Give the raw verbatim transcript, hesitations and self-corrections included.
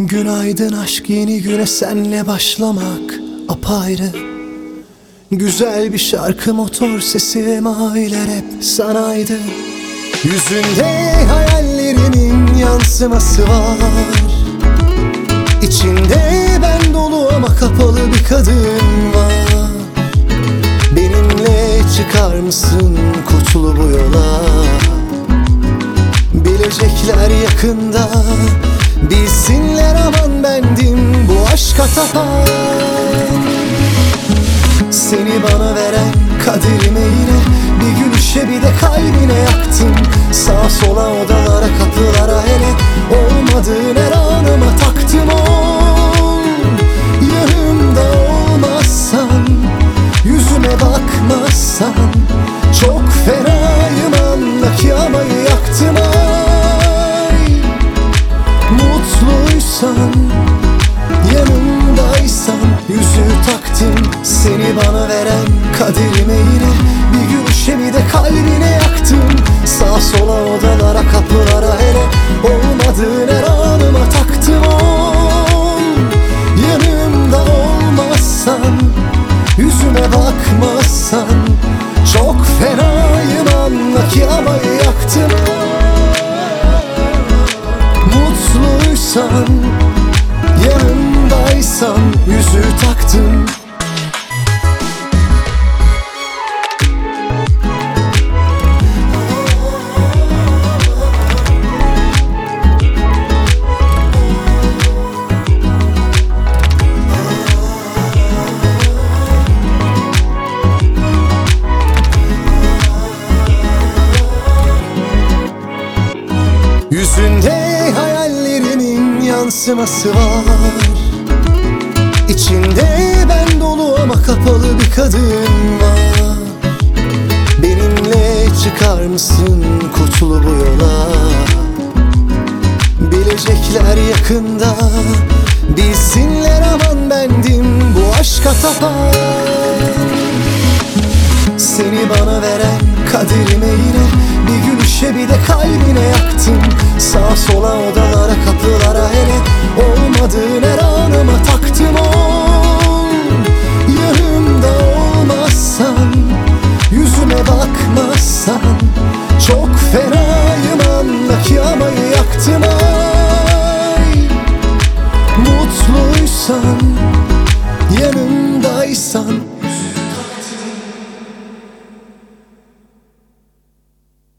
Günaydın aşk, yeni güne senle başlamak apayrı. Güzel bir şarkı, motor sesi ve maviler hep sanaydı. Yüzünde hayallerimin yansıması var. İçinde ben dolu ama kapalı bir kadın var. Benimle çıkar mısın kutlu bu yola? Bilecekler yakında, bilsinler aman bendim bu aşka tapan. Seni bana veren kaderime yine bir gülüşe bir de kalbine yaktım. Sağa sola odalara kapılara hele olmadığın her anıma taktım. Ol yanımda olmazsan, yüzüme bakmazsan çok fenayım anla ki amayı yaktım. Ay mutluysan, yanımdaysan yüzüğü taktım. Seni bana veren kaderime yine bir gülüşe bir de kalbine yaktım. Sağa sola odalara kapılara hele olmadığın her anıma taktım. Ol yanımda olmazsan, yüzüme bakmazsan çok fenayım anla ki amayı yaktım. Mutluysan, yanımdaysan yüzüğü taktım. Yüzünde hayallerimin yansıması var. İçinde ben dolu ama kapalı bir kadın var. Benimle çıkar mısın kutlu bu yola? Bilecekler yakında, bilsinler aman bendim bu aşka tapan. Seni bana veren kaderime yine bir gülüşe bir de kalbine yaktım. Sağa sola odalara kapılara hele olmadığın her anıma taktım. Ol yanımda olmazsan, yüzüme bakmazsan çok fenayım anla ki amayı yaktım. Ay mutluysan, yanımdaysan